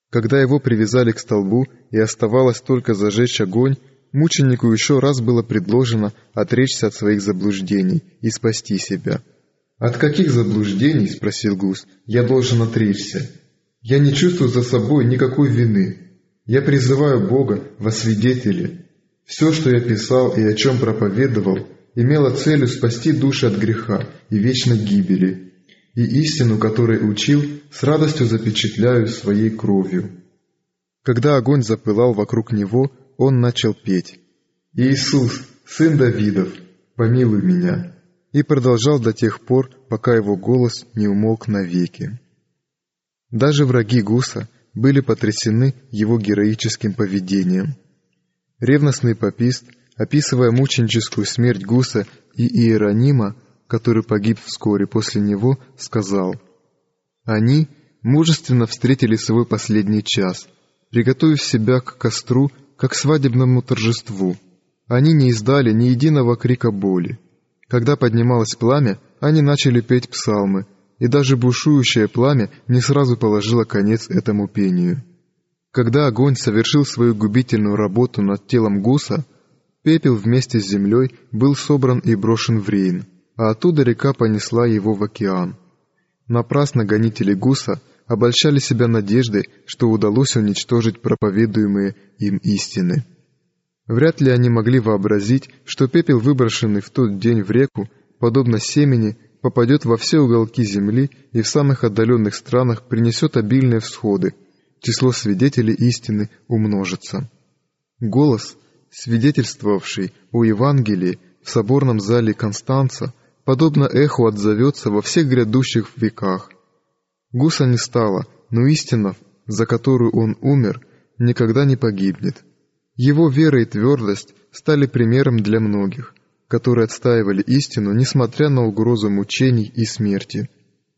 Когда его привязали к столбу и оставалось только зажечь огонь, мученику еще раз было предложено отречься от своих заблуждений и спасти себя. «От каких заблуждений, — спросил Гус, — я должен отречься? Я не чувствую за собой никакой вины. Я призываю Бога во свидетели. Все, что я писал и о чем проповедовал, имело целью спасти души от греха и вечной гибели, и истину, которой учил, с радостью запечатляю своей кровью». Когда огонь запылал вокруг него, он начал петь: «Иисус, сын Давидов, помилуй меня», и продолжал до тех пор, пока его голос не умолк навеки. Даже враги Гуса были потрясены его героическим поведением. Ревностный папист, описывая мученическую смерть Гуса и Иеронима, который погиб вскоре после него, сказал: «Они мужественно встретили свой последний час, приготовив себя к костру, как к свадебному торжеству. Они не издали ни единого крика боли. Когда поднималось пламя, они начали петь псалмы, и даже бушующее пламя не сразу положило конец этому пению. Когда огонь совершил свою губительную работу над телом Гуса, пепел вместе с землей был собран и брошен в Рейн, а оттуда река понесла его в океан. Напрасно гонители Гуса обольщали себя надеждой, что удалось уничтожить проповедуемые им истины. Вряд ли они могли вообразить, что пепел, выброшенный в тот день в реку, подобно семени, попадет во все уголки земли и в самых отдаленных странах принесет обильные всходы, число свидетелей истины умножится. Голос, свидетельствовавший о Евангелии в соборном зале Констанца, подобно эху отзовется во всех грядущих веках. Гуса не стало, но истина, за которую он умер, никогда не погибнет. Его вера и твердость стали примером для многих, которые отстаивали истину, несмотря на угрозу мучений и смерти.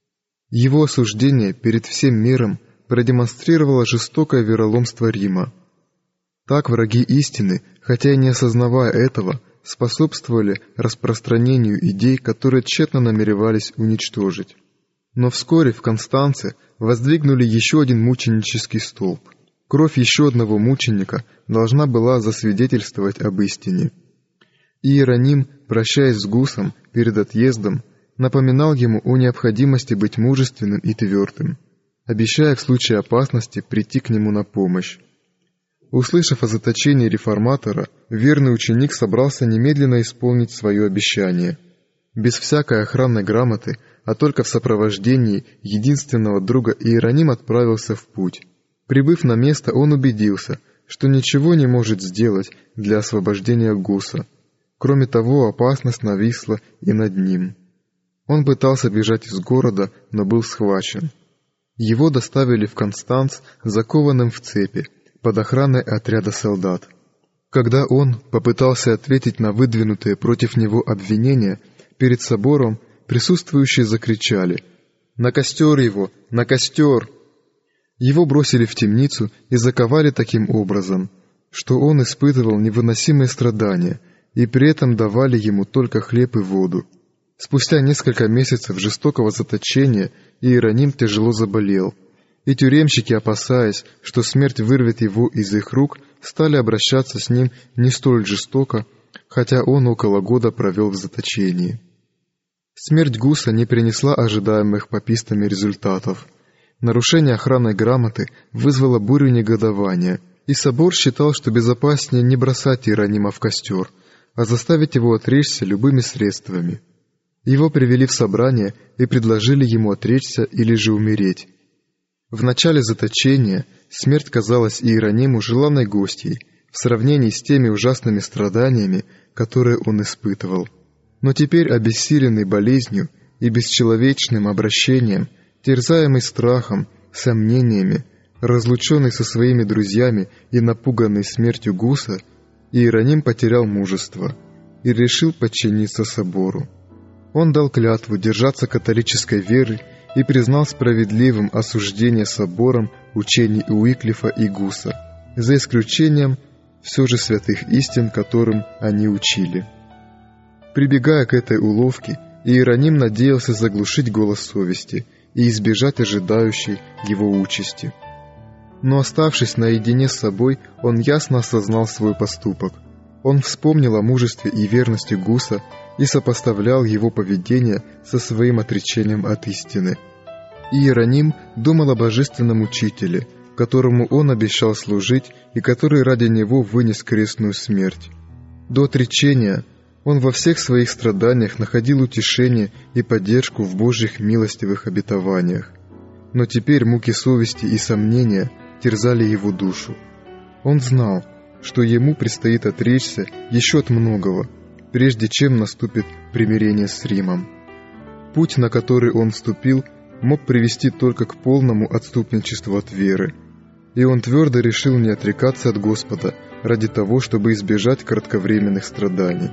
Его осуждение перед всем миром продемонстрировало жестокое вероломство Рима. Так враги истины, хотя и не осознавая этого, способствовали распространению идей, которые тщетно намеревались уничтожить. Но вскоре в Констанце воздвигнули еще один мученический столб. Кровь еще одного мученика должна была засвидетельствовать об истине. Иероним, прощаясь с Гусом перед отъездом, напоминал ему о необходимости быть мужественным и твердым, обещая в случае опасности прийти к нему на помощь. Услышав о заточении реформатора, верный ученик собрался немедленно исполнить свое обещание. Без всякой охранной грамоты, а только в сопровождении единственного друга, Иероним отправился в путь. Прибыв на место, он убедился, что ничего не может сделать для освобождения Гуса. Кроме того, опасность нависла и над ним. Он пытался бежать из города, но был схвачен. Его доставили в Констанц закованным в цепи, под охраной отряда солдат. Когда он попытался ответить на выдвинутые против него обвинения, перед собором присутствующие закричали: «На костер его! На костер!» Его бросили в темницу и заковали таким образом, что он испытывал невыносимые страдания, и при этом давали ему только хлеб и воду. Спустя несколько месяцев жестокого заточения Иероним тяжело заболел, и тюремщики, опасаясь, что смерть вырвет его из их рук, стали обращаться с ним не столь жестоко, хотя он около года провел в заточении. Смерть Гуса не принесла ожидаемых папистами результатов. Нарушение охранной грамоты вызвало бурю негодования, и собор считал, что безопаснее не бросать Иеронима в костер, а заставить его отречься любыми средствами. Его привели в собрание и предложили ему отречься или же умереть. В начале заточения смерть казалась Иерониму желанной гостьей в сравнении с теми ужасными страданиями, которые он испытывал. Но теперь, обессиленный болезнью и бесчеловечным обращением, терзаемый страхом, сомнениями, разлученный со своими друзьями и напуганный смертью Гуса, Иероним потерял мужество и решил подчиниться собору. Он дал клятву держаться католической веры и признал справедливым осуждение собором учений Уиклифа и Гуса, за исключением все же святых истин, которым они учили. Прибегая к этой уловке, Иероним надеялся заглушить голос совести и избежать ожидающей его участи. Но оставшись наедине с собой, он ясно осознал свой поступок. Он вспомнил о мужестве и верности Гуса и сопоставлял его поведение со своим отречением от истины. Иероним думал о божественном учителе, которому он обещал служить и который ради него вынес крестную смерть. До отречения он во всех своих страданиях находил утешение и поддержку в Божьих милостивых обетованиях. Но теперь муки совести и сомнения терзали его душу. Он знал, что ему предстоит отречься еще от многого, прежде чем наступит примирение с Римом. Путь, на который он вступил, мог привести только к полному отступничеству от веры, и он твердо решил не отрекаться от Господа ради того, чтобы избежать кратковременных страданий.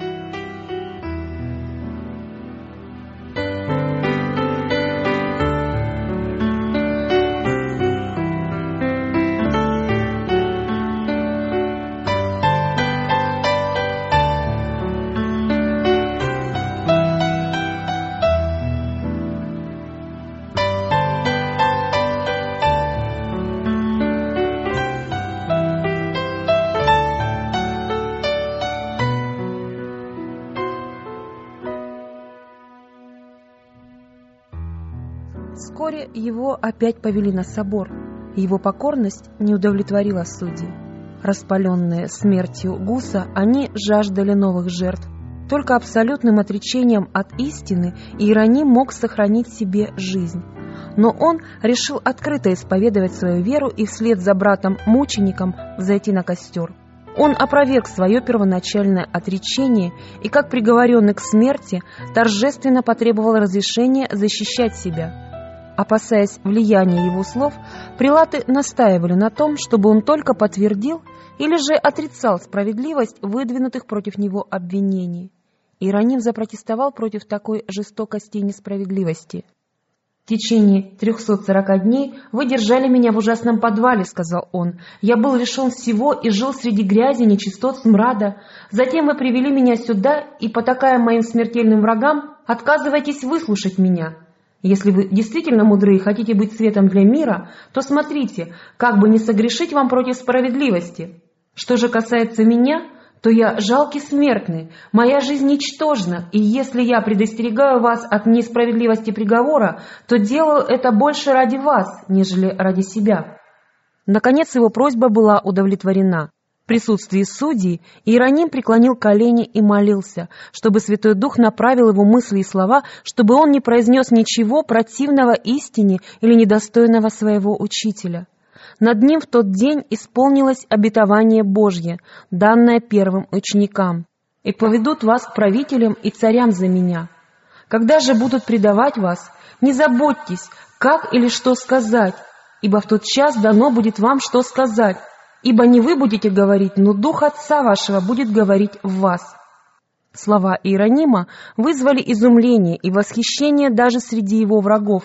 Вскоре его опять повели на собор. Его покорность не удовлетворила судей. Распаленные смертью Гуса, они жаждали новых жертв. Только абсолютным отречением от истины Иероним мог сохранить себе жизнь. Но он решил открыто исповедовать свою веру и вслед за братом-мучеником взойти на костер. Он опроверг свое первоначальное отречение и, как приговоренный к смерти, торжественно потребовал разрешения защищать себя. Опасаясь влияния его слов, прелаты настаивали на том, чтобы он только подтвердил или же отрицал справедливость выдвинутых против него обвинений. Иероним запротестовал против такой жестокости и несправедливости. «В течение 340 дней вы держали меня в ужасном подвале», — сказал он. «Я был лишен всего и жил среди грязи, нечистот, смрада. Затем вы привели меня сюда и, потакая моим смертельным врагам, отказываетесь выслушать меня. Если вы действительно мудры и хотите быть светом для мира, то смотрите, как бы не согрешить вам против справедливости. Что же касается меня, то я жалкий смертный, моя жизнь ничтожна, и если я предостерегаю вас от несправедливости приговора, то делаю это больше ради вас, нежели ради себя». Наконец его просьба была удовлетворена. В присутствии судей Иероним преклонил колени и молился, чтобы Святой Дух направил его мысли и слова, чтобы он не произнес ничего противного истине или недостойного своего учителя. Над ним в тот день исполнилось обетование Божье, данное первым ученикам. «И поведут вас к правителям и царям за меня. Когда же будут предавать вас, не заботьтесь, как или что сказать, ибо в тот час дано будет вам, что сказать. Ибо не вы будете говорить, но Дух Отца вашего будет говорить в вас». Слова Иеронима вызвали изумление и восхищение даже среди его врагов.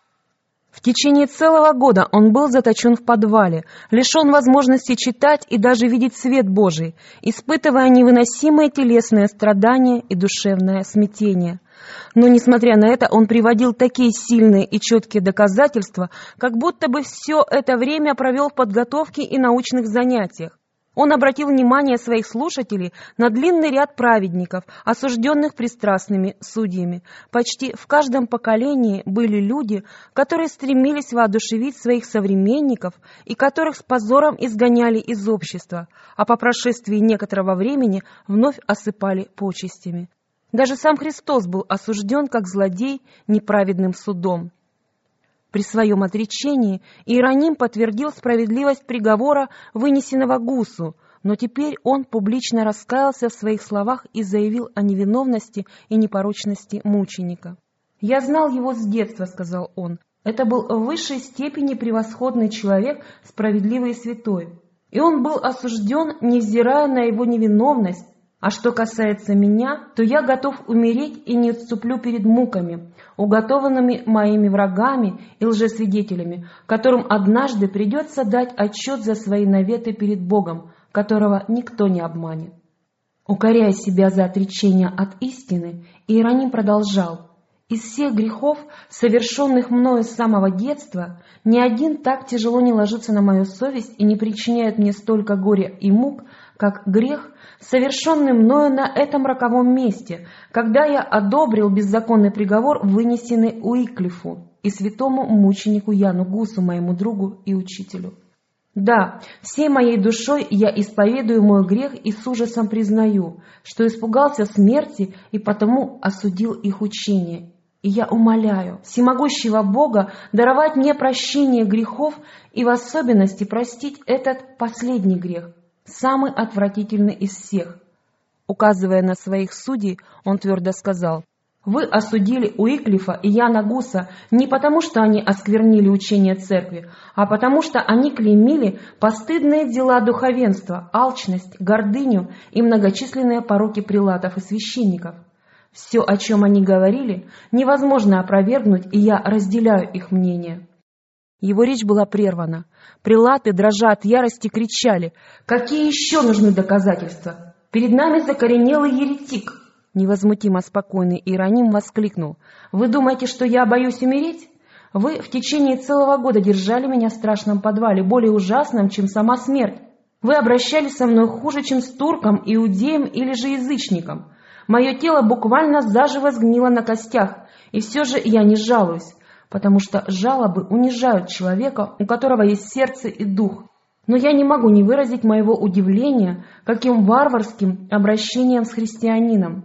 В течение целого года он был заточен в подвале, лишен возможности читать и даже видеть свет Божий, испытывая невыносимые телесные страдания и душевное смятение. Но, несмотря на это, он приводил такие сильные и четкие доказательства, как будто бы все это время провел в подготовке и научных занятиях. Он обратил внимание своих слушателей на длинный ряд праведников, осужденных пристрастными судьями. Почти в каждом поколении были люди, которые стремились воодушевить своих современников и которых с позором изгоняли из общества, а по прошествии некоторого времени вновь осыпали почестями. Даже сам Христос был осужден как злодей неправедным судом. При своем отречении Иероним подтвердил справедливость приговора, вынесенного Гусу, но теперь он публично раскаялся в своих словах и заявил о невиновности и непорочности мученика. «Я знал его с детства», — сказал он. «Это был в высшей степени превосходный человек, справедливый и святой. И он был осужден, невзирая на его невиновность. А что касается меня, то я готов умереть и не отступлю перед муками, уготованными моими врагами и лжесвидетелями, которым однажды придется дать отчет за свои наветы перед Богом, которого никто не обманет». Укоряя себя за отречение от истины, Иероним продолжал: Из всех грехов, совершенных мною с самого детства, ни один так тяжело не ложится на мою совесть и не причиняет мне столько горя и мук, как грех, совершенный мною на этом роковом месте, когда я одобрил беззаконный приговор, вынесенный Уиклифу и святому мученику Яну Гусу, моему другу и учителю. Да, всей моей душой я исповедую мой грех и с ужасом признаю, что испугался смерти и потому осудил их учение. И я умоляю всемогущего Бога даровать мне прощение грехов и в особенности простить этот последний грех, самый отвратительный из всех. Указывая на своих судей, он твердо сказал: «Вы осудили Уиклифа и Яна Гуса не потому, что они осквернили учение церкви, а потому, что они клеймили постыдные дела духовенства, алчность, гордыню и многочисленные пороки прилатов и священников. Все, о чем они говорили, невозможно опровергнуть, и я разделяю их мнение». Его речь была прервана. Прилаты, дрожа от ярости, кричали: «Какие еще нужны доказательства? Перед нами закоренелый еретик!» Невозмутимо спокойный Иероним воскликнул: «Вы думаете, что я боюсь умереть? Вы в течение целого года держали меня в страшном подвале, более ужасном, чем сама смерть. Вы обращались со мной хуже, чем с турком, иудеем или же язычником. Мое тело буквально заживо сгнило на костях, и все же я не жалуюсь, потому что жалобы унижают человека, у которого есть сердце и дух. Но я не могу не выразить моего удивления, каким варварским обращением с христианином».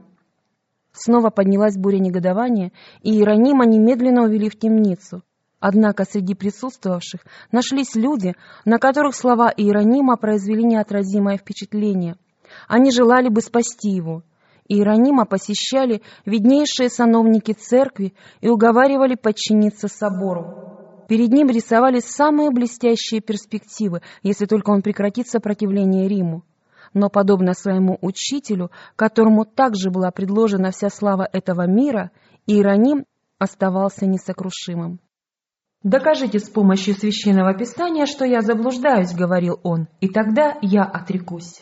Снова поднялась буря негодования, и Иеронима немедленно увели в темницу. Однако среди присутствовавших нашлись люди, на которых слова Иеронима произвели неотразимое впечатление. Они желали бы спасти его. Иеронима посещали виднейшие сановники церкви и уговаривали подчиниться собору. Перед ним рисовались самые блестящие перспективы, если только он прекратит сопротивление Риму. Но, подобно своему учителю, которому также была предложена вся слава этого мира, Иероним оставался несокрушимым. «Докажите с помощью Священного Писания, что я заблуждаюсь», — говорил он, — «и тогда я отрекусь».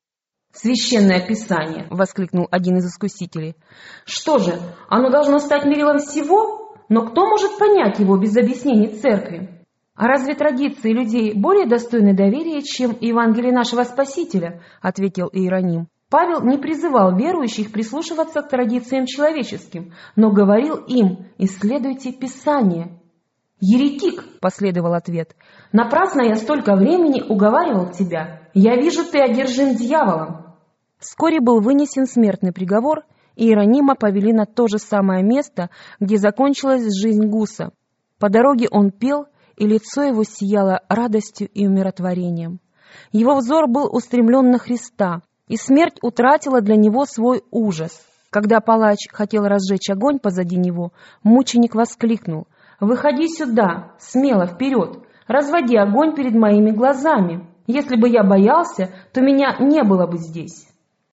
«Священное Писание!» — воскликнул один из искусителей. «Что же, оно должно стать мерилом всего? Но кто может понять его без объяснений церкви? А разве традиции людей более достойны доверия, чем Евангелие нашего Спасителя?» — ответил Иероним. «Павел не призывал верующих прислушиваться к традициям человеческим, но говорил им: исследуйте Писание». «Еретик!» — последовал ответ. «Напрасно я столько времени уговаривал тебя. Я вижу, ты одержим дьяволом». Вскоре был вынесен смертный приговор, и Иеронима повели на то же самое место, где закончилась жизнь Гуса. По дороге он пел, и лицо его сияло радостью и умиротворением. Его взор был устремлен на Христа, и смерть утратила для него свой ужас. Когда палач хотел разжечь огонь позади него, мученик воскликнул: «Выходи сюда, смело вперед, разводи огонь перед моими глазами. Если бы я боялся, то меня не было бы здесь».